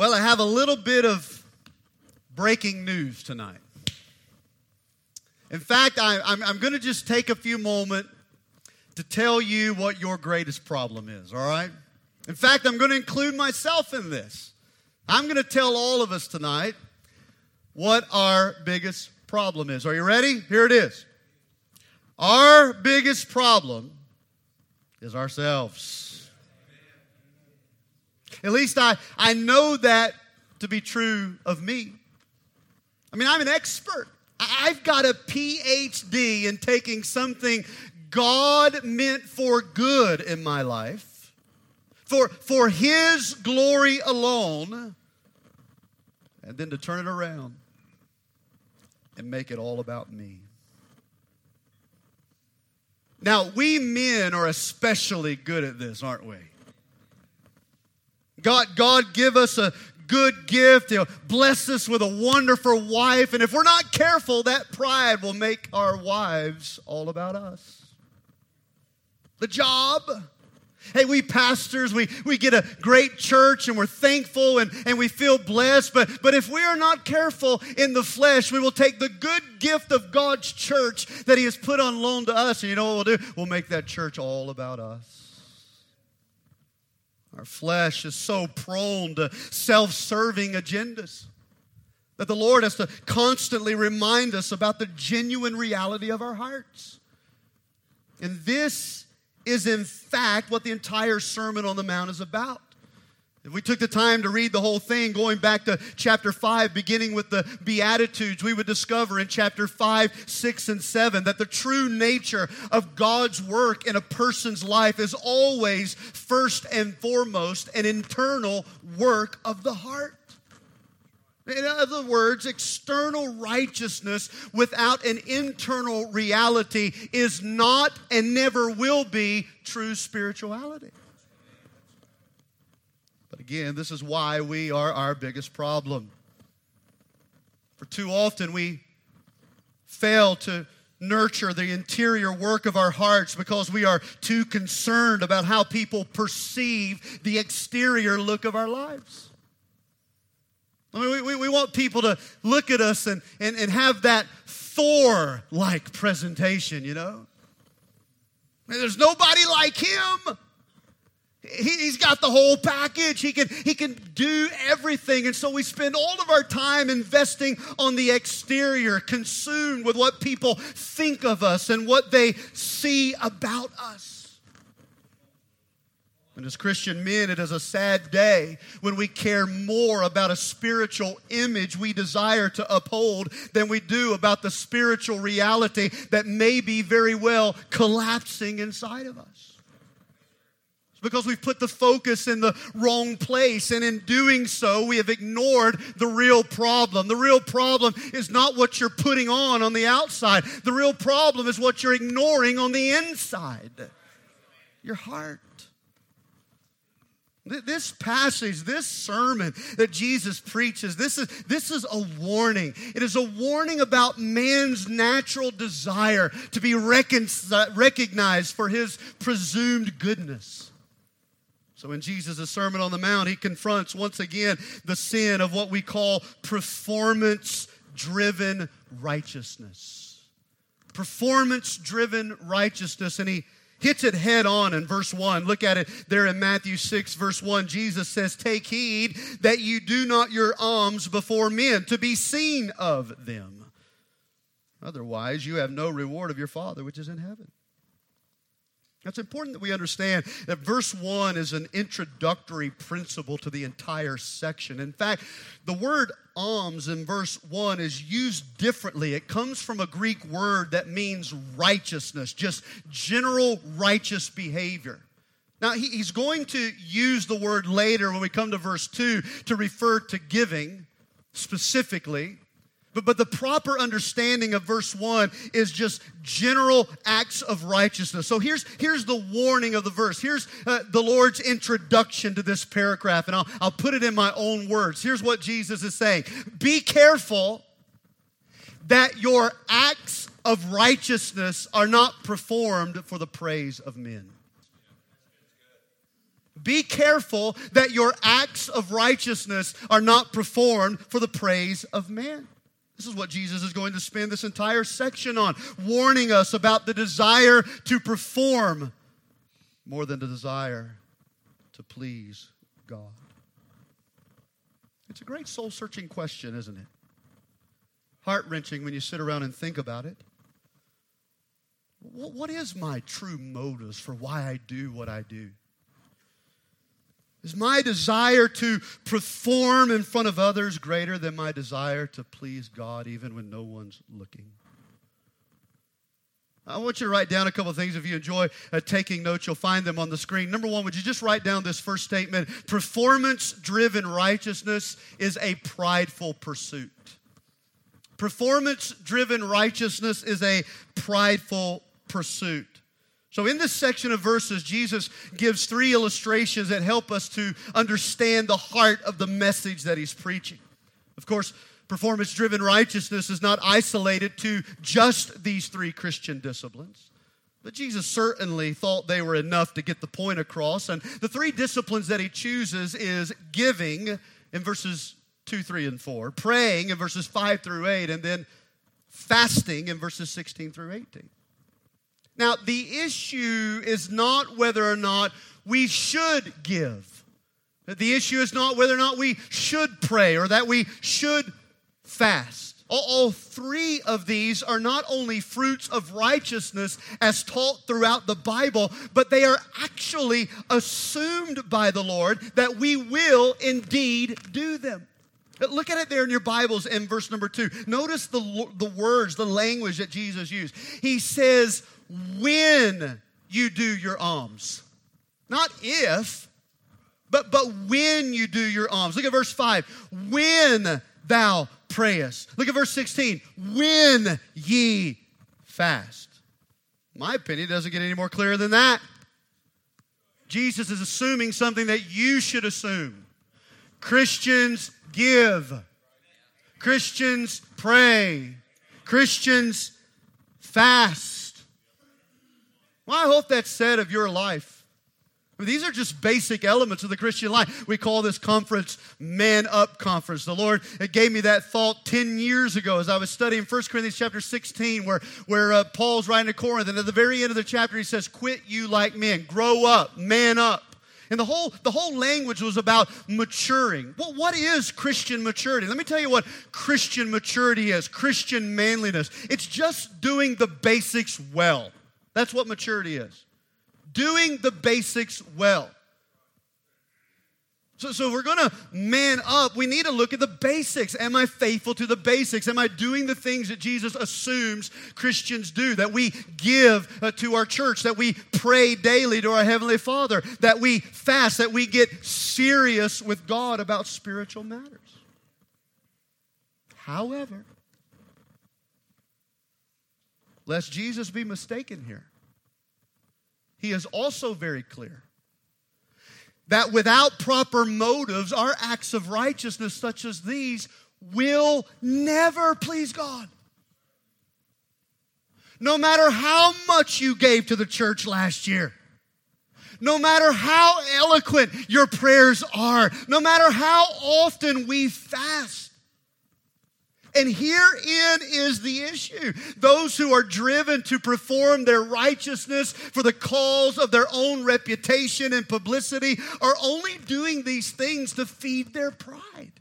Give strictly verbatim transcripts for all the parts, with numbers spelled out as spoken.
Well, I have a little bit of breaking news tonight. In fact, I, I'm, I'm going to just take a few moments to tell you what your greatest problem is, all right? In fact, I'm going to include myself in this. I'm going to tell all of us tonight what our biggest problem is. Are you ready? Here it is. Our biggest problem is ourselves. At least I, I know that to be true of me. I mean, I'm an expert. I've got a P H D in taking something God meant for good in my life, for, for His glory alone, and then to turn it around and make it all about me. Now, we men are especially good at this, aren't we? God, God give us a good gift. He'll bless us with a wonderful wife. And if we're not careful, that pride will make our wives all about us. The job. Hey, we pastors, we, we get a great church and we're thankful and, and we feel blessed. But, but if we are not careful in the flesh, we will take the good gift of God's church that He has put on loan to us. And you know what we'll do? We'll make that church all about us. Our flesh is so prone to self-serving agendas that the Lord has to constantly remind us about the genuine reality of our hearts. And this is in fact what the entire Sermon on the Mount is about. If we took the time to read the whole thing, going back to chapter five, beginning with the Beatitudes, we would discover in chapter five, six, and seven that the true nature of God's work in a person's life is always, first and foremost, an internal work of the heart. In other words, external righteousness without an internal reality is not and never will be true spirituality. But again, this is why we are our biggest problem. For too often we fail to nurture the interior work of our hearts because we are too concerned about how people perceive the exterior look of our lives. I mean, we, we, we want people to look at us and, and, and have that Thor-like presentation, you know? And there's nobody like him. He, he's got the whole package. He can, he can do everything. And so we spend all of our time investing on the exterior, consumed with what people think of us and what they see about us. And as Christian men, it is a sad day when we care more about a spiritual image we desire to uphold than we do about the spiritual reality that may be very well collapsing inside of us. It's because we've put the focus in the wrong place, and in doing so, we have ignored the real problem. The real problem is not what you're putting on on the outside. The real problem is what you're ignoring on the inside. Your heart. This passage, this sermon that Jesus preaches, this is, this is a warning. It is a warning about man's natural desire to be recon- recognized for his presumed goodness. So in Jesus' Sermon on the Mount, He confronts once again the sin of what we call performance-driven righteousness. Performance-driven righteousness, and He hits it head on in verse one. Look at it there in Matthew six, verse one. Jesus says, "Take heed that you do not your alms before men, to be seen of them. Otherwise, you have no reward of your Father which is in heaven." It's important that we understand that verse one is an introductory principle to the entire section. In fact, the word alms in verse one is used differently. It comes from a Greek word that means righteousness, just general righteous behavior. Now, he's going to use the word later when we come to verse two to refer to giving specifically. But, but the proper understanding of verse one is just general acts of righteousness. So here's, here's the warning of the verse. Here's uh, the Lord's introduction to this paragraph, and I'll, I'll put it in my own words. Here's what Jesus is saying. Be careful that your acts of righteousness are not performed for the praise of men. Be careful that your acts of righteousness are not performed for the praise of man. This is what Jesus is going to spend this entire section on, warning us about the desire to perform more than the desire to please God. It's a great soul-searching question, isn't it? Heart-wrenching when you sit around and think about it. What is my true motives for why I do what I do? Is my desire to perform in front of others greater than my desire to please God even when no one's looking? I want you to write down a couple of things. If you enjoy uh, taking notes, you'll find them on the screen. Number one, would you just write down this first statement? Performance-driven righteousness is a prideful pursuit. Performance-driven righteousness is a prideful pursuit. So in this section of verses, Jesus gives three illustrations that help us to understand the heart of the message that he's preaching. Of course, performance-driven righteousness is not isolated to just these three Christian disciplines. But Jesus certainly thought they were enough to get the point across. And the three disciplines that he chooses is giving in verses two, three, and four, praying in verses five through eight, and then fasting in verses sixteen through eighteen. Now, the issue is not whether or not we should give. The issue is not whether or not we should pray or that we should fast. All, all three of these are not only fruits of righteousness as taught throughout the Bible, but they are actually assumed by the Lord that we will indeed do them. Look at it there in your Bibles in verse number two. Notice the, the words, the language that Jesus used. He says, when you do your alms. Not if, but, but when you do your alms. Look at verse five. When thou prayest. Look at verse sixteen. When ye fast. In my opinion, it doesn't get any more clear than that. Jesus is assuming something that you should assume. Christians give. Christians pray. Christians fast. Well, I hope that's said of your life. I mean, these are just basic elements of the Christian life. We call this conference Man Up Conference. The Lord gave me that thought ten years ago as I was studying First Corinthians chapter sixteen, where, where uh, Paul's writing to Corinth. And at the very end of the chapter, he says, quit you like men. Grow up. Man up. And the whole, the whole language was about maturing. Well, what is Christian maturity? Let me tell you what Christian maturity is. Christian manliness. It's just doing the basics well. That's what maturity is. Doing the basics well. So, so if we're going to man up, we need to look at the basics. Am I faithful to the basics? Am I doing the things that Jesus assumes Christians do? That we give uh, to our church, that we pray daily to our Heavenly Father, that we fast, that we get serious with God about spiritual matters. However, lest Jesus be mistaken here, he is also very clear that without proper motives, our acts of righteousness such as these will never please God. No matter how much you gave to the church last year, no matter how eloquent your prayers are, no matter how often we fast. And herein is the issue. Those who are driven to perform their righteousness for the cause of their own reputation and publicity are only doing these things to feed their pride.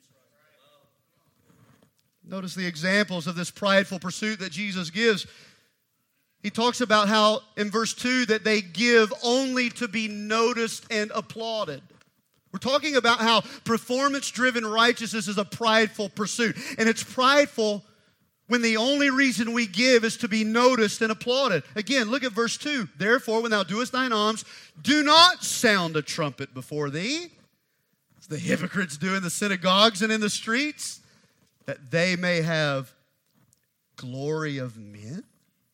Notice the examples of this prideful pursuit that Jesus gives. He talks about how in verse two that they give only to be noticed and applauded. We're talking about how performance-driven righteousness is a prideful pursuit. And it's prideful when the only reason we give is to be noticed and applauded. Again, look at verse two. Therefore, when thou doest thine alms, do not sound a trumpet before thee, as the hypocrites do in the synagogues and in the streets, that they may have glory of men.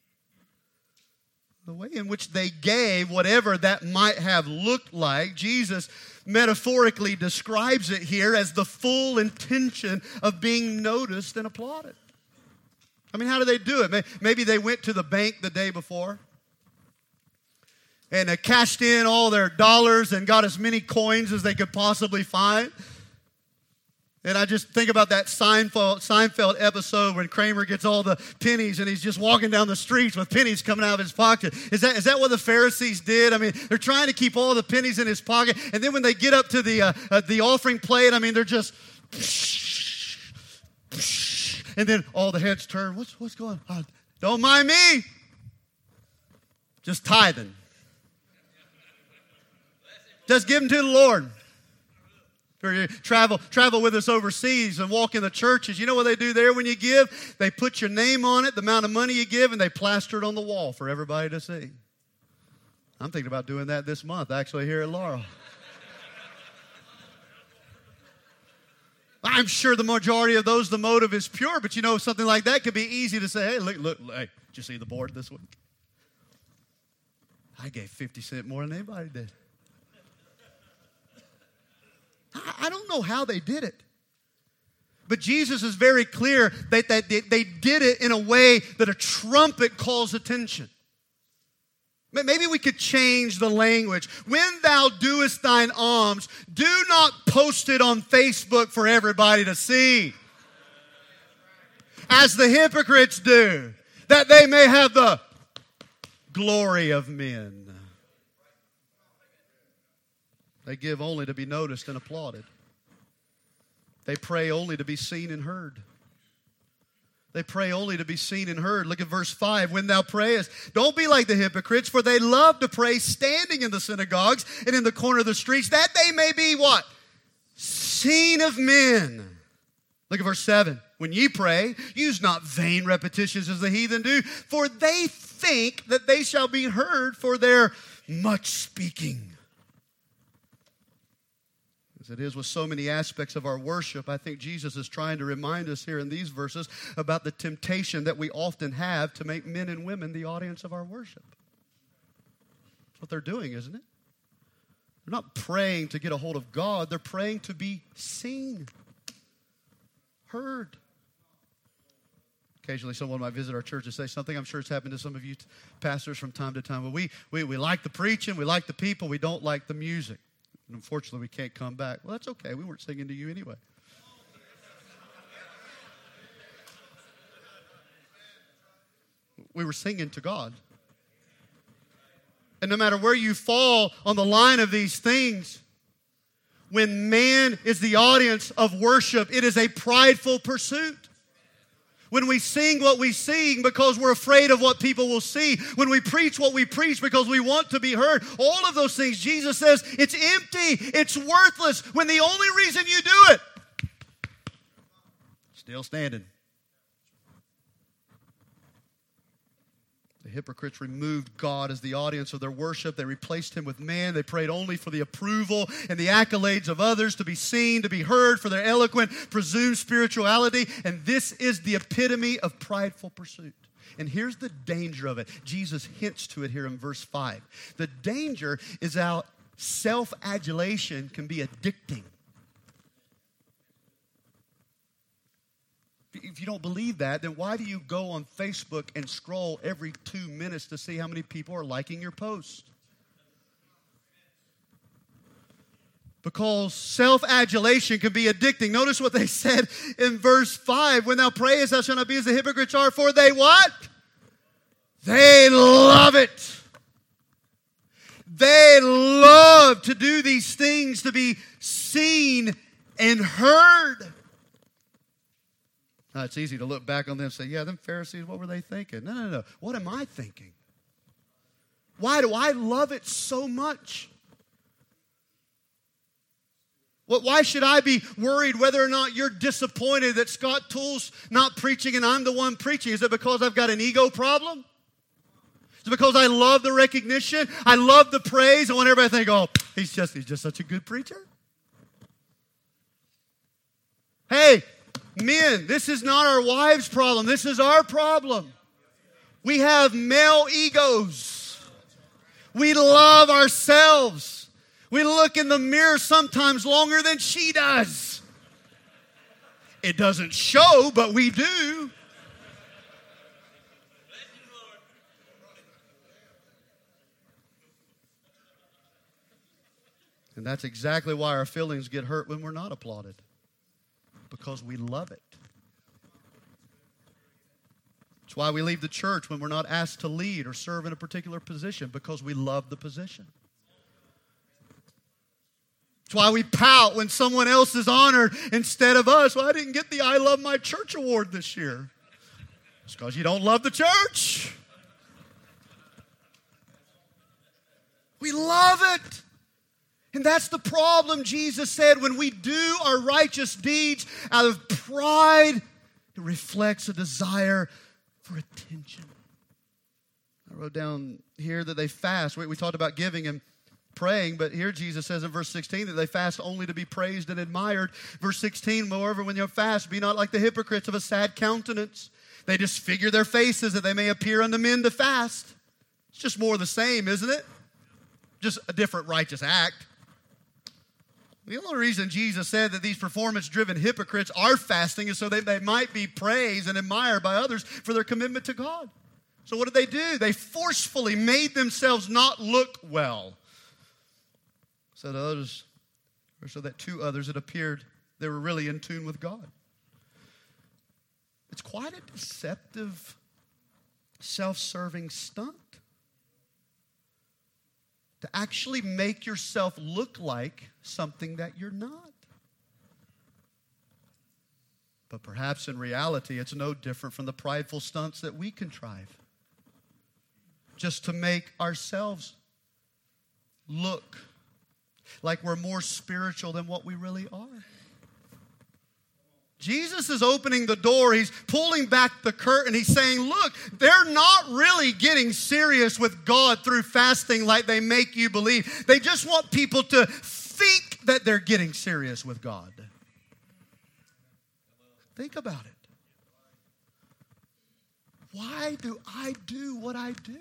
The way in which they gave, whatever that might have looked like, Jesus metaphorically describes it here as the full intention of being noticed and applauded. I mean, how do they do it? Maybe they went to the bank the day before and uh, cashed in all their dollars and got as many coins as they could possibly find. And I just think about that Seinfeld, Seinfeld episode when Kramer gets all the pennies and he's just walking down the streets with pennies coming out of his pocket. Is that, is that what the Pharisees did? I mean, they're trying to keep all the pennies in his pocket. And then when they get up to the, uh, uh, the offering plate, I mean, they're just... And then all the heads turn. What's, what's going on? Don't mind me. Just tithing. Just give them to the Lord. Or travel, travel with us overseas and walk in the churches. You know what they do there when you give? They put your name on it, the amount of money you give, and they plaster it on the wall for everybody to see. I'm thinking about doing that this month, actually, here at Laurel. I'm sure the majority of those, the motive is pure, but you know, something like that could be easy to say, hey, look, look, hey, did you see the board this week? I gave fifty cents more than anybody did. I don't know how they did it. But Jesus is very clear that, that they did it in a way that a trumpet calls attention. Maybe we could change the language. When thou doest thine alms, do not post it on Facebook for everybody to see. As the hypocrites do, that they may have the glory of men. They give only to be noticed and applauded. They pray only to be seen and heard. They pray only to be seen and heard. Look at verse five. When thou prayest, don't be like the hypocrites, for they love to pray standing in the synagogues and in the corner of the streets, that they may be what? Seen of men. Look at verse seven. When ye pray, use not vain repetitions as the heathen do, for they think that they shall be heard for their much speaking. As it is with so many aspects of our worship, I think Jesus is trying to remind us here in these verses about the temptation that we often have to make men and women the audience of our worship. That's what they're doing, isn't it? They're not praying to get a hold of God. They're praying to be seen, heard. Occasionally someone might visit our church and say something. I'm sure it's happened to some of you pastors from time to time. But we, we, we like the preaching, we like the people, we don't like the music. And unfortunately, we can't come back. Well, that's okay. We weren't singing to you anyway. We were singing to God. And no matter where you fall on the line of these things, when man is the audience of worship, it is a prideful pursuit. When we sing what we sing because we're afraid of what people will see. When we preach what we preach because we want to be heard. All of those things, Jesus says, it's empty. It's worthless. When the only reason you do it. Still standing. The hypocrites removed God as the audience of their worship. They replaced him with man. They prayed only for the approval and the accolades of others, to be seen, to be heard for their eloquent, presumed spirituality. And this is the epitome of prideful pursuit. And here's the danger of it. Jesus hints to it here in verse five. The danger is how self-adulation can be addicting. If you don't believe that, then why do you go on Facebook and scroll every two minutes to see how many people are liking your post? Because self-adulation can be addicting. Notice what they said in verse five. When thou prayest, thou shalt not be as the hypocrites are, for they what? They love it. They love to do these things, to be seen and heard. Now, it's easy to look back on them and say, yeah, them Pharisees, what were they thinking? No, no, no. What am I thinking? Why do I love it so much? What, why should I be worried whether or not you're disappointed that Scott Toole's not preaching and I'm the one preaching? Is it because I've got an ego problem? Is it because I love the recognition? I love the praise. I want everybody to think, oh, he's just, he's just such a good preacher. Hey, men, this is not our wives' problem. This is our problem. We have male egos. We love ourselves. We look in the mirror sometimes longer than she does. It doesn't show, but we do. And that's exactly why our feelings get hurt when we're not applauded. Because we love it. It's why we leave the church when we're not asked to lead or serve in a particular position, because we love the position. It's why we pout when someone else is honored instead of us. Well, I didn't get the I Love My Church award this year. It's because you don't love the church. We love it. And that's the problem. Jesus said when we do our righteous deeds out of pride, it reflects a desire for attention. I wrote down here that they fast. We, we talked about giving and praying, but here Jesus says in verse sixteen that they fast only to be praised and admired. Verse sixteen, moreover, when you fast, be not like the hypocrites of a sad countenance. They disfigure their faces that they may appear unto men to fast. It's just more of the same, isn't it? Just a different righteous act. The only reason Jesus said that these performance-driven hypocrites are fasting is so that they might be praised and admired by others for their commitment to God. So what did they do? They forcefully made themselves not look well. So that others, or so that to others it appeared they were really in tune with God. It's quite a deceptive, self-serving stunt. To actually make yourself look like something that you're not. But perhaps in reality, it's no different from the prideful stunts that we contrive. Just to make ourselves look like we're more spiritual than what we really are. Jesus is opening the door. He's pulling back the curtain. He's saying, look, they're not really getting serious with God through fasting like they make you believe. They just want people to think that they're getting serious with God. Think about it. Why do I do what I do?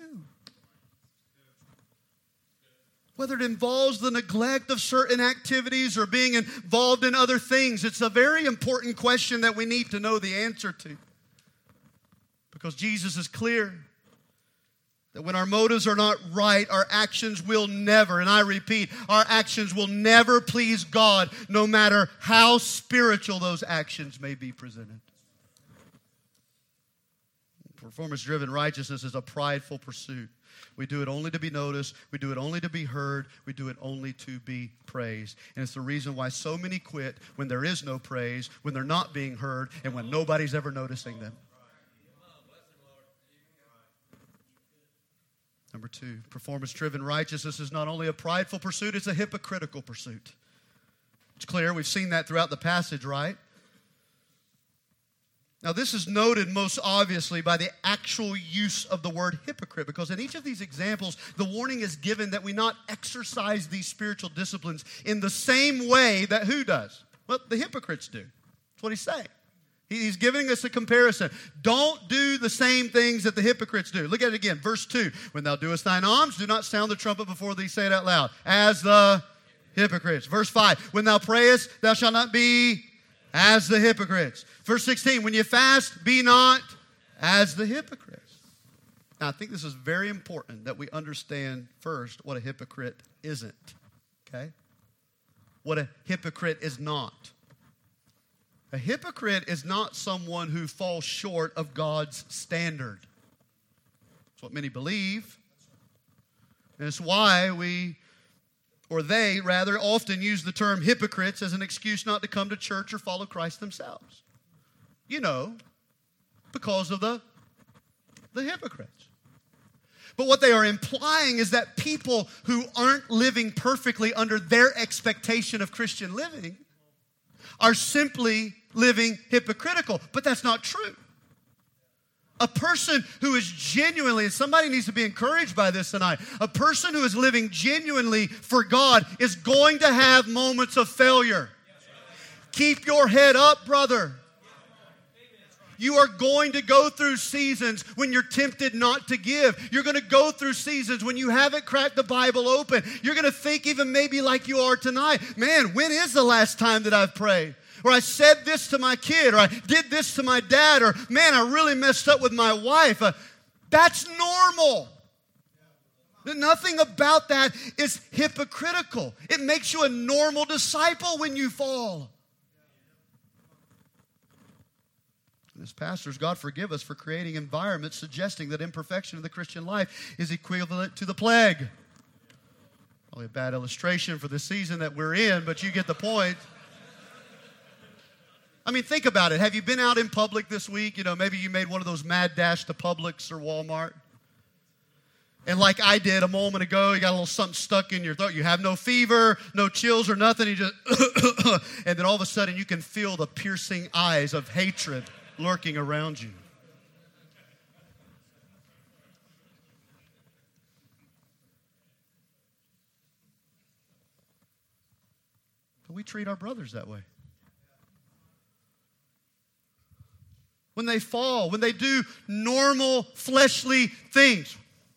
Whether it involves the neglect of certain activities or being involved in other things, it's a very important question that we need to know the answer to. Because Jesus is clear that when our motives are not right, our actions will never, and I repeat, our actions will never please God, no matter how spiritual those actions may be presented. Performance-driven righteousness is a prideful pursuit. We do it only to be noticed. We do it only to be heard. We do it only to be praised. And it's the reason why so many quit when there is no praise, when they're not being heard, and when nobody's ever noticing them. Number two, performance-driven righteousness is not only a prideful pursuit, it's a hypocritical pursuit. It's clear. We've seen that throughout the passage, right? Now, this is noted most obviously by the actual use of the word hypocrite, because in each of these examples, the warning is given that we not exercise these spiritual disciplines in the same way that who does? Well, the hypocrites do. That's what he's saying. He's giving us a comparison. Don't do the same things that the hypocrites do. Look at it again. Verse two. When thou doest thine alms, do not sound the trumpet before thee. Say it out loud. As the hypocrites. Verse five. When thou prayest, thou shalt not be as the hypocrites. Verse sixteen, when you fast, be not as the hypocrites. Now, I think this is very important that we understand first what a hypocrite isn't. Okay? What a hypocrite is not. A hypocrite is not someone who falls short of God's standard. That's what many believe. And it's why we, or they rather, often use the term hypocrites as an excuse not to come to church or follow Christ themselves. You know, because of the, the hypocrites. But what they are implying is that people who aren't living perfectly under their expectation of Christian living are simply living hypocritical. But that's not true. A person who is genuinely, and somebody needs to be encouraged by this tonight, a person who is living genuinely for God is going to have moments of failure. Keep your head up, brother. You are going to go through seasons when you're tempted not to give. You're going to go through seasons when you haven't cracked the Bible open. You're going to think even maybe like you are tonight. Man, when is the last time that I've prayed? Or I said this to my kid, or I did this to my dad, or man, I really messed up with my wife. Uh, that's normal. Nothing about that is hypocritical. It makes you a normal disciple when you fall. And as pastors, God forgive us for creating environments suggesting that imperfection in the Christian life is equivalent to the plague. Probably a bad illustration for the season that we're in, but you get the point. I mean, think about it. Have you been out in public this week? You know, maybe you made one of those mad dash to Publix or Walmart. And like I did a moment ago, you got a little something stuck in your throat. You have no fever, no chills or nothing. You just, and then all of a sudden you can feel the piercing eyes of hatred lurking around you. But we treat our brothers that way. When they fall, when they do normal fleshly things.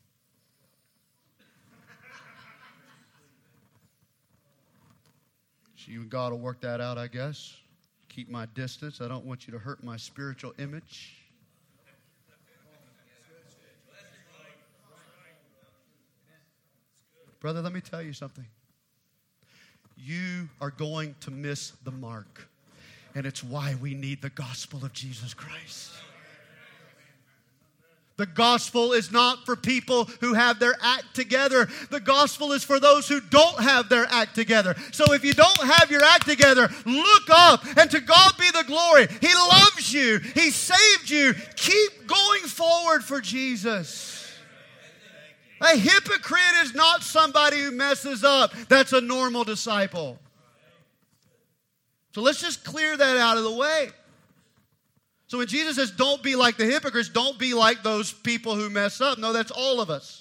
You and God will work that out, I guess. Keep my distance. I don't want you to hurt my spiritual image. Brother, let me tell you something. You are going to miss the mark. And it's why we need the gospel of Jesus Christ. The gospel is not for people who have their act together. The gospel is for those who don't have their act together. So if you don't have your act together, look up, and to God be the glory. He loves you. He saved you. Keep going forward for Jesus. A hypocrite is not somebody who messes up. That's a normal disciple. So let's just clear that out of the way. So when Jesus says, don't be like the hypocrites, don't be like those people who mess up. No, that's all of us.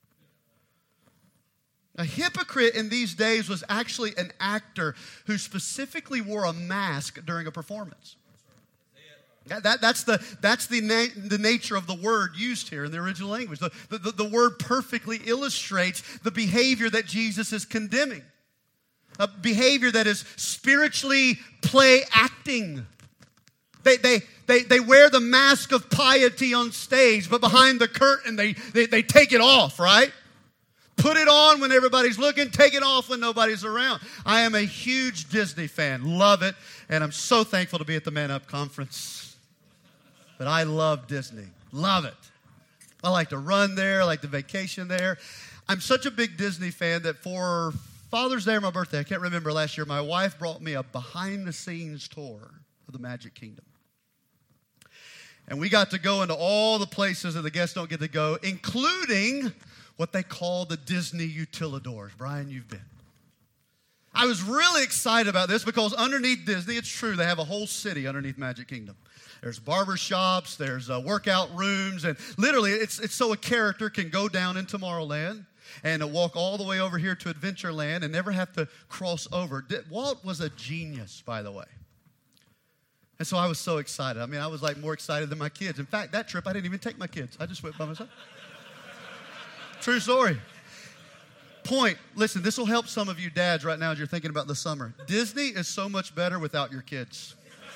A hypocrite in these days was actually an actor who specifically wore a mask during a performance. That, that, that's the, that's the, na- the nature of the word used here in the original language. The, the, the word perfectly illustrates the behavior that Jesus is condemning. A behavior that is spiritually play acting. They, they, they, they wear the mask of piety on stage, but behind the curtain, they, they, they take it off, right? Put it on when everybody's looking, take it off when nobody's around. I am a huge Disney fan, love it, and I'm so thankful to be at the Man Up Conference. But I love Disney, love it. I like to run there, I like to vacation there. I'm such a big Disney fan that for Father's Day or my birthday, I can't remember last year, my wife brought me a behind-the-scenes tour of the Magic Kingdom. And we got to go into all the places that the guests don't get to go, including what they call the Disney utilidors. Brian, you've been. I was really excited about this because underneath Disney, it's true, they have a whole city underneath Magic Kingdom. There's barber shops, there's uh, workout rooms, and literally it's, it's so a character can go down in Tomorrowland and uh, walk all the way over here to Adventureland and never have to cross over. Walt was a genius, by the way. And so I was so excited. I mean, I was like more excited than my kids. In fact, that trip, I didn't even take my kids. I just went by myself. True story. Point. Listen, this will help some of you dads right now as you're thinking about the summer. Disney is so much better without your kids.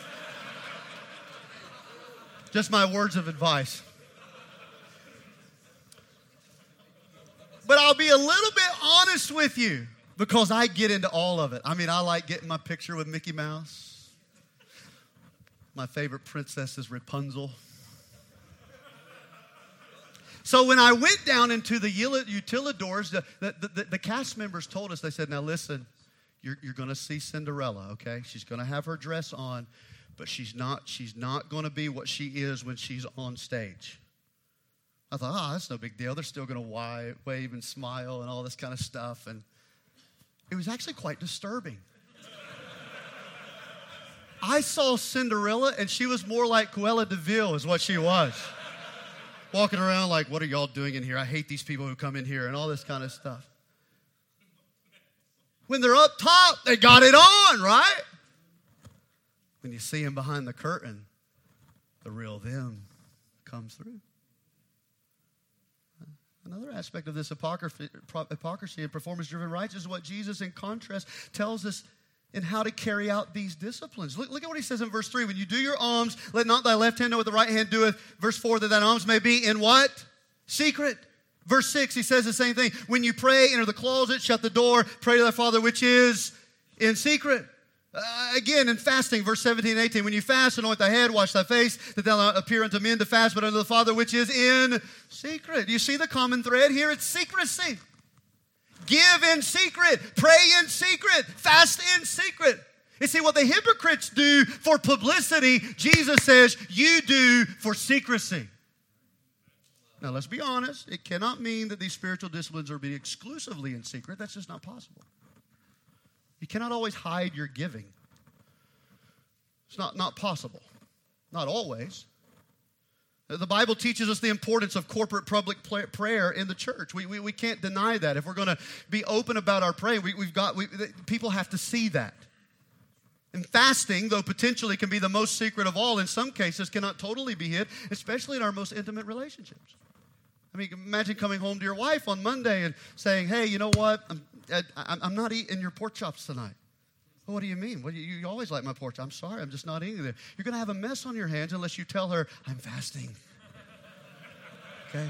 Just my words of advice. But I'll be a little bit honest with you because I get into all of it. I mean, I like getting my picture with Mickey Mouse. My favorite princess is Rapunzel. So when I went down into the utilidors, the, the, the, the cast members told us, they said, now listen, you're, you're going to see Cinderella, okay? She's going to have her dress on, but she's not, she's not going to be what she is when she's on stage. I thought, oh, that's no big deal. They're still going to wave and smile and all this kind of stuff. And it was actually quite disturbing. I saw Cinderella, and she was more like Cruella de Vil is what she was. Walking around like, what are y'all doing in here? I hate these people who come in here and all this kind of stuff. When they're up top, they got it on, right? When you see them behind the curtain, the real them comes through. Another aspect of this hypocrisy, hypocrisy and performance-driven righteousness is what Jesus, in contrast, tells us in how to carry out these disciplines. Look, look at what he says in verse three. When you do your alms, let not thy left hand know what the right hand doeth. Verse four, that thine alms may be in what? Secret. Verse six, he says the same thing. When you pray, enter the closet, shut the door, pray to thy Father which is in secret. Uh, again, in fasting, verse seventeen and eighteen, when you fast, anoint thy head, wash thy face, that thou not appear unto men to fast, but unto the Father which is in secret. You see the common thread here? It's secrecy. Give in secret, pray in secret, fast in secret. You see, what the hypocrites do for publicity, Jesus says, you do for secrecy. Now, let's be honest. It cannot mean that these spiritual disciplines are being exclusively in secret. That's just not possible. You cannot always hide your giving. It's not, not possible. Not always. The Bible teaches us the importance of corporate public prayer in the church. We, we, we can't deny that. If we're going to be open about our praying, we, we've got, we, people have to see that. And fasting, though potentially can be the most secret of all, in some cases cannot totally be hid, especially in our most intimate relationships. I mean, imagine coming home to your wife on Monday and saying, hey, you know what? I'm, I, I'm not eating your pork chops tonight. Well, what do you mean? Well, you, you always like my pork chops. I'm sorry, I'm just not eating them. You're going to have a mess on your hands unless you tell her, I'm fasting. Okay?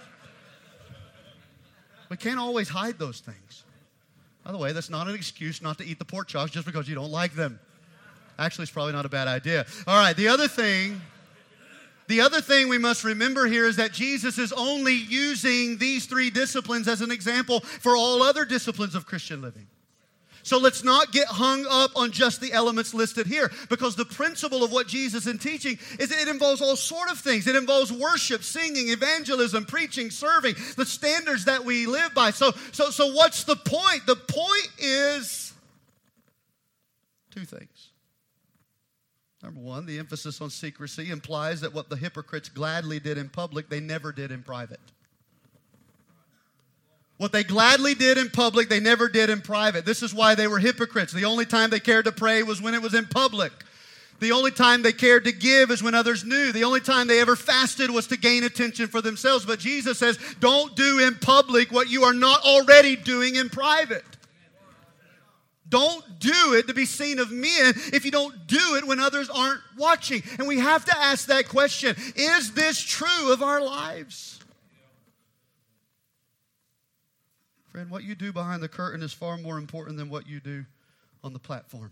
We can't always hide those things. By the way, that's not an excuse not to eat the pork chops just because you don't like them. Actually, it's probably not a bad idea. All right, the other thing... The other thing we must remember here is that Jesus is only using these three disciplines as an example for all other disciplines of Christian living. So let's not get hung up on just the elements listed here, because the principle of what Jesus is teaching is that it involves all sort of things. It involves worship, singing, evangelism, preaching, serving, the standards that we live by. So, so, so what's the point? The point is two things. Number one, the emphasis on secrecy implies that what the hypocrites gladly did in public, they never did in private. What they gladly did in public, they never did in private. This is why they were hypocrites. The only time they cared to pray was when it was in public. The only time they cared to give is when others knew. The only time they ever fasted was to gain attention for themselves. But Jesus says, don't do in public what you are not already doing in private. Don't do it to be seen of men if you don't do it when others aren't watching. And we have to ask that question. Is this true of our lives? Friend, what you do behind the curtain is far more important than what you do on the platform.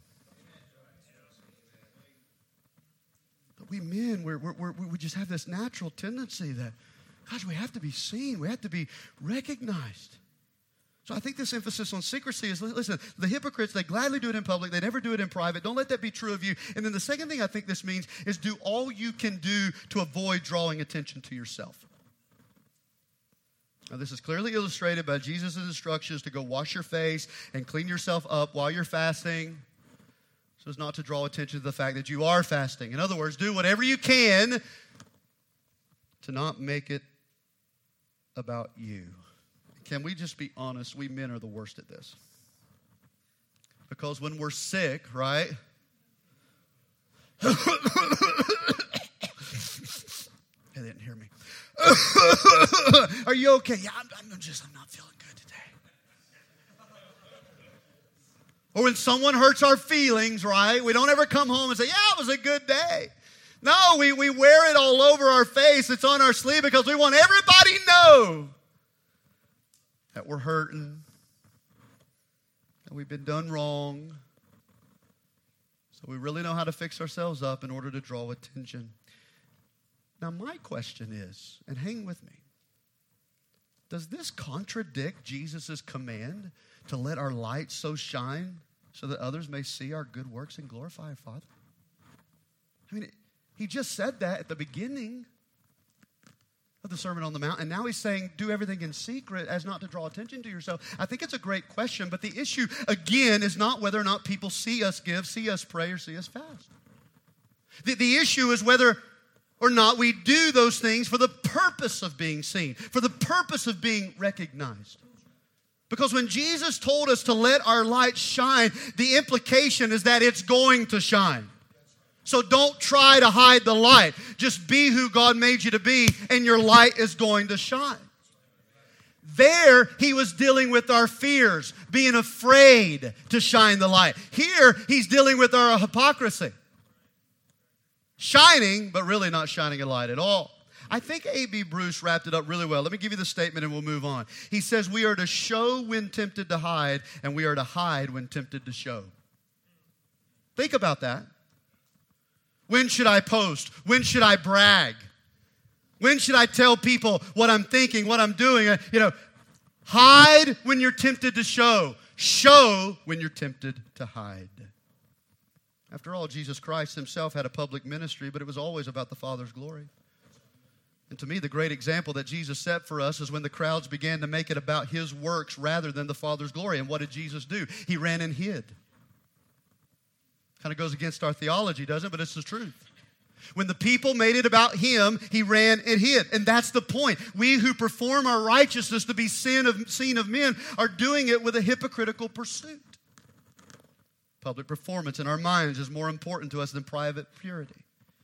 But we men, we're, we're, we're, we just have this natural tendency that, gosh, we have to be seen. We have to be recognized. So I think this emphasis on secrecy is, listen, the hypocrites, they gladly do it in public. They never do it in private. Don't let that be true of you. And then the second thing I think this means is do all you can do to avoid drawing attention to yourself. Now, this is clearly illustrated by Jesus' instructions to go wash your face and clean yourself up while you're fasting, so as not to draw attention to the fact that you are fasting. In other words, do whatever you can to not make it about you. Can we just be honest? We men are the worst at this. Because when we're sick, right? They didn't hear me. Are you okay? Yeah, I'm, I'm just, I'm not feeling good today. Or when someone hurts our feelings, right? We don't ever come home and say, yeah, it was a good day. No, we, we wear it all over our face. It's on our sleeve because we want everybody to know that we're hurting, that we've been done wrong. So we really know how to fix ourselves up in order to draw attention. Now my question is, and hang with me, does this contradict Jesus' command to let our light so shine so that others may see our good works and glorify our Father? I mean, he just said that at the beginning of the Sermon on the Mount, and now he's saying do everything in secret as not to draw attention to yourself. I think it's a great question, but the issue, again, is not whether or not people see us give, see us pray, or see us fast. The, the issue is whether or not we do those things for the purpose of being seen, for the purpose of being recognized. Because when Jesus told us to let our light shine, the implication is that it's going to shine. So don't try to hide the light. Just be who God made you to be, and your light is going to shine. There, he was dealing with our fears, being afraid to shine the light. Here, he's dealing with our hypocrisy. Shining, but really not shining a light at all. I think A B Bruce wrapped it up really well. Let me give you the statement and we'll move on. He says, we are to show when tempted to hide, and we are to hide when tempted to show. Think about that. When should I post? When should I brag? When should I tell people what I'm thinking, what I'm doing? You know, hide when you're tempted to show. Show when you're tempted to hide. After all, Jesus Christ himself had a public ministry, but it was always about the Father's glory. And to me, the great example that Jesus set for us is when the crowds began to make it about his works rather than the Father's glory. And what did Jesus do? He ran and hid. Kind of goes against our theology, doesn't it? But it's the truth. When the people made it about him, he ran and hid. And that's the point. We who perform our righteousness to be seen of, seen of men are doing it with a hypocritical pursuit. Public performance in our minds is more important to us than private purity.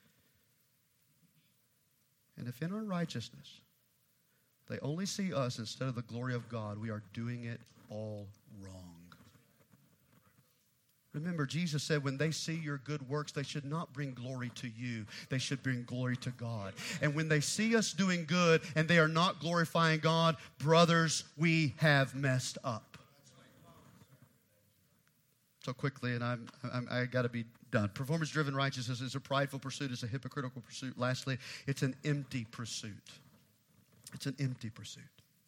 And if in our righteousness they only see us instead of the glory of God, we are doing it all wrong. Remember, Jesus said when they see your good works, they should not bring glory to you. They should bring glory to God. And when they see us doing good and they are not glorifying God, brothers, we have messed up. So quickly, and I'm, I'm, I got to be done. Performance-driven righteousness is a prideful pursuit. It's a hypocritical pursuit. Lastly, it's an empty pursuit. It's an empty pursuit.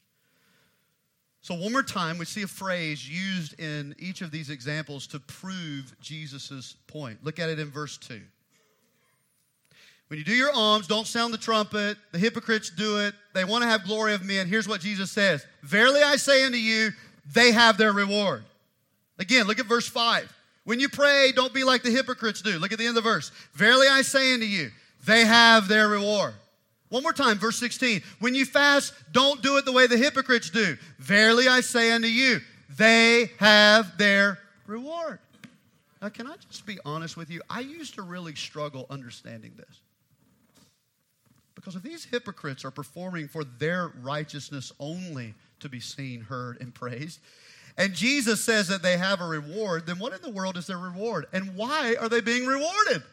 So one more time, we see a phrase used in each of these examples to prove Jesus' point. Look at it in verse two. When you do your alms, don't sound the trumpet. The hypocrites do it. They want to have glory of men. Here's what Jesus says. Verily I say unto you, they have their reward. Again, look at verse five. When you pray, don't be like the hypocrites do. Look at the end of the verse. Verily I say unto you, they have their reward. One more time, verse sixteen. When you fast, don't do it the way the hypocrites do. Verily I say unto you, they have their reward. Now, can I just be honest with you? I used to really struggle understanding this. Because if these hypocrites are performing for their righteousness only to be seen, heard, and praised, and Jesus says that they have a reward, then what in the world is their reward? And why are they being rewarded?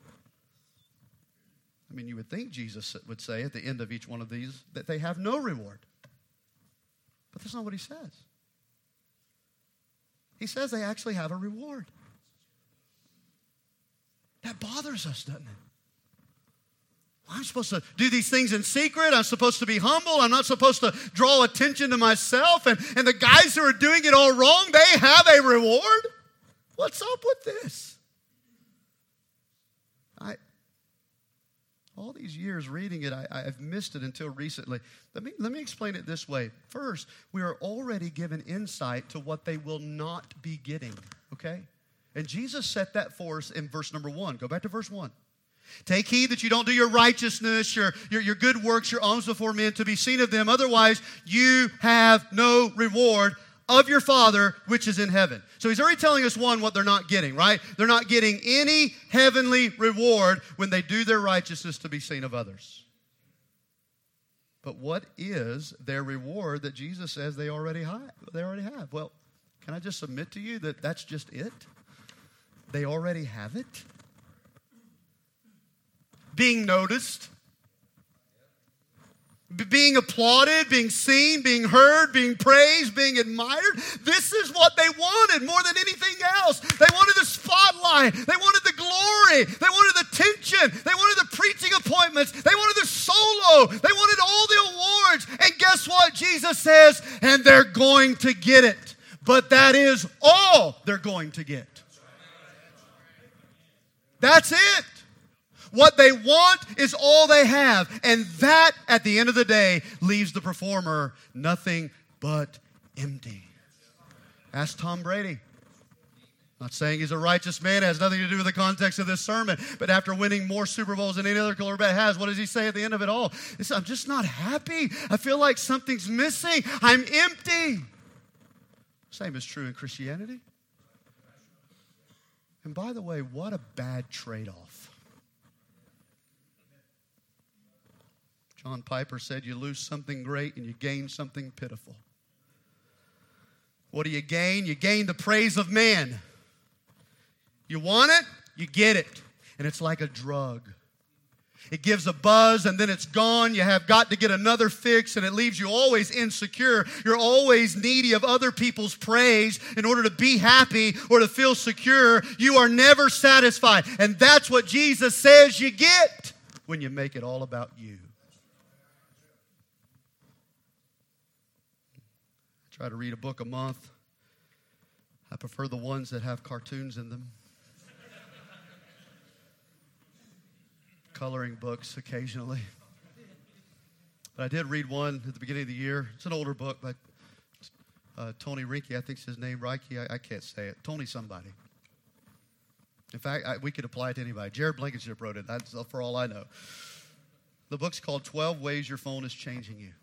I mean, you would think Jesus would say at the end of each one of these that they have no reward. But that's not what he says. He says they actually have a reward. That bothers us, doesn't it? I'm supposed to do these things in secret. I'm supposed to be humble. I'm not supposed to draw attention to myself. And, and the guys who are doing it all wrong, they have a reward? What's up with this? I, all these years reading it, I, I've missed it until recently. Let me, let me explain it this way. First, we are already given insight to what they will not be getting, okay? And Jesus set that for us in verse number one. Go back to verse one. Take heed that you don't do your righteousness, your, your, your good works, your alms before men to be seen of them. Otherwise, you have no reward of your Father which is in heaven. So he's already telling us, one, what they're not getting, right? They're not getting any heavenly reward when they do their righteousness to be seen of others. But what is their reward that Jesus says they already have? They already have. Well, can I just submit to you that that's just it? They already have it. Being noticed, being applauded, being seen, being heard, being praised, being admired. This is what they wanted more than anything else. They wanted the spotlight. They wanted the glory. They wanted the attention. They wanted the preaching appointments. They wanted the solo. They wanted all the awards. And guess what? Jesus says, and they're going to get it. But that is all they're going to get. That's it. What they want is all they have. And that, at the end of the day, leaves the performer nothing but empty. Ask Tom Brady. Not saying he's a righteous man. It has nothing to do with the context of this sermon. But after winning more Super Bowls than any other quarterback has, what does he say at the end of it all? He says, I'm just not happy. I feel like something's missing. I'm empty. Same is true in Christianity. And by the way, what a bad trade-off. John Piper said, you lose something great and you gain something pitiful. What do you gain? You gain the praise of man. You want it, you get it. And it's like a drug. It gives a buzz and then it's gone. You have got to get another fix and it leaves you always insecure. You're always needy of other people's praise in order to be happy or to feel secure. You are never satisfied. And that's what Jesus says you get when you make it all about you. I try to read a book a month. I prefer the ones that have cartoons in them. Coloring books occasionally. But I did read one at the beginning of the year. It's an older book by uh, Tony Rinke, I think is his name. Rinke, I, I can't say it. Tony somebody. In fact, I, we could apply it to anybody. Jared Blankenship wrote it, that's for all I know. The book's called twelve Ways Your Phone is Changing You.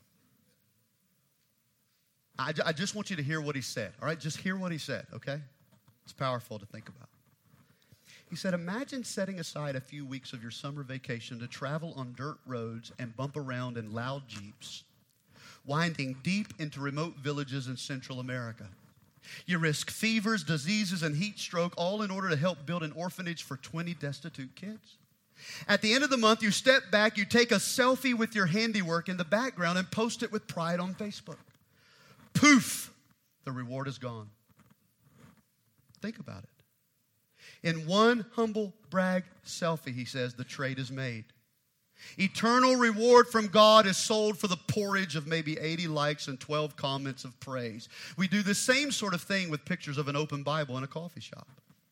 I, I just want you to hear what he said, all right? Just hear what he said, okay? It's powerful to think about. He said, imagine setting aside a few weeks of your summer vacation to travel on dirt roads and bump around in loud Jeeps, winding deep into remote villages in Central America. You risk fevers, diseases, and heat stroke, all in order to help build an orphanage for twenty destitute kids. At the end of the month, you step back, you take a selfie with your handiwork in the background and post it with pride on Facebook. Poof, the reward is gone. Think about it. In one humble brag selfie, he says, the trade is made. Eternal reward from God is sold for the porridge of maybe eighty likes and twelve comments of praise. We do the same sort of thing with pictures of an open Bible in a coffee shop.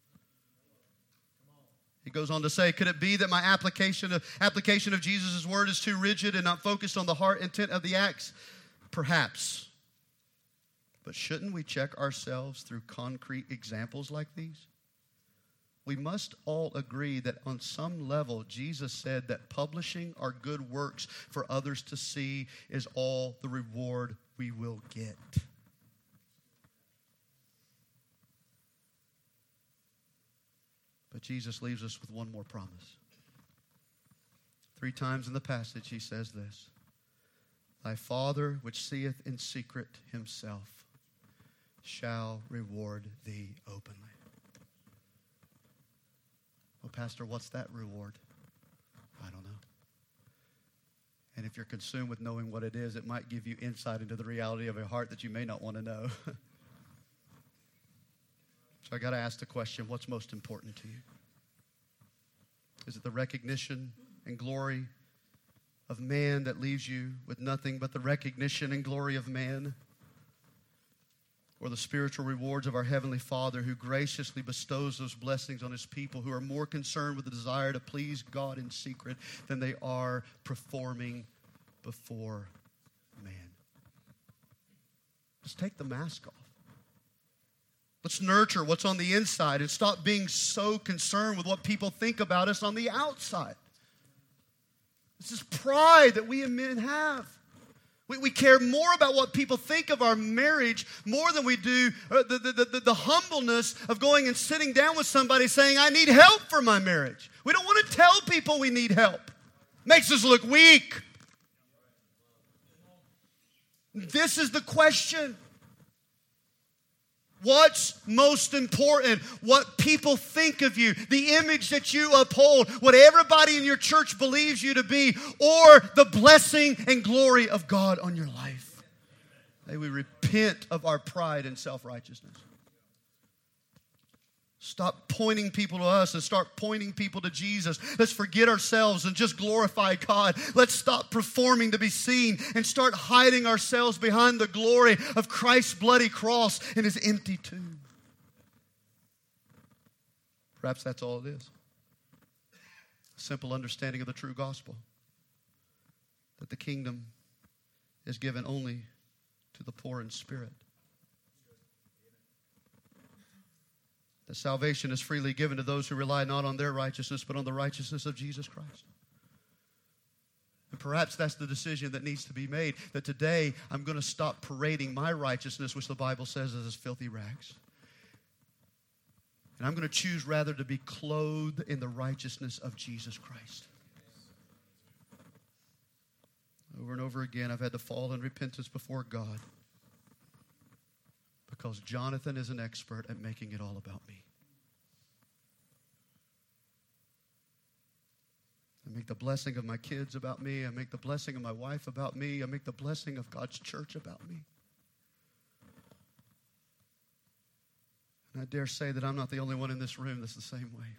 He goes on to say, could it be that my application of, application of Jesus' word is too rigid and not focused on the heart intent of the acts? Perhaps. But shouldn't we check ourselves through concrete examples like these? We must all agree that on some level, Jesus said that publishing our good works for others to see is all the reward we will get. But Jesus leaves us with one more promise. Three times in the passage he says this, thy Father which seeth in secret himself shall reward thee openly. Well, Pastor, what's that reward? I don't know. And if you're consumed with knowing what it is, it might give you insight into the reality of a heart that you may not want to know. So I got to ask the question, what's most important to you? Is it the recognition and glory of man that leaves you with nothing but the recognition and glory of man? Or the spiritual rewards of our Heavenly Father who graciously bestows those blessings on His people who are more concerned with the desire to please God in secret than they are performing before man? Let's take the mask off. Let's nurture what's on the inside and stop being so concerned with what people think about us on the outside. This is pride that we men have. We, we care more about what people think of our marriage more than we do uh, the, the, the, the humbleness of going and sitting down with somebody saying, I need help for my marriage. We don't want to tell people we need help. Makes us look weak. This is the question. What's most important? What people think of you, the image that you uphold, what everybody in your church believes you to be, or the blessing and glory of God on your life. May we repent of our pride and self-righteousness. Stop pointing people to us and start pointing people to Jesus. Let's forget ourselves and just glorify God. Let's stop performing to be seen and start hiding ourselves behind the glory of Christ's bloody cross and His empty tomb. Perhaps that's all it is. A simple understanding of the true gospel. That the kingdom is given only to the poor in spirit. That salvation is freely given to those who rely not on their righteousness, but on the righteousness of Jesus Christ. And perhaps that's the decision that needs to be made. That today I'm going to stop parading my righteousness, which the Bible says is as filthy rags. And I'm going to choose rather to be clothed in the righteousness of Jesus Christ. Over and over again, I've had to fall in repentance before God. Because Jonathan is an expert at making it all about me. I make the blessing of my kids about me. I make the blessing of my wife about me. I make the blessing of God's church about me. And I dare say that I'm not the only one in this room that's the same way.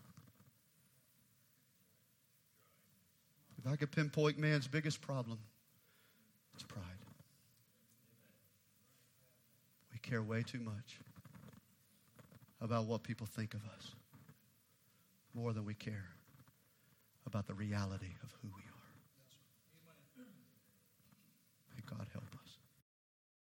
If I could pinpoint man's biggest problem, it's pride. We care way too much about what people think of us, more than we care about the reality of who we are. May God help.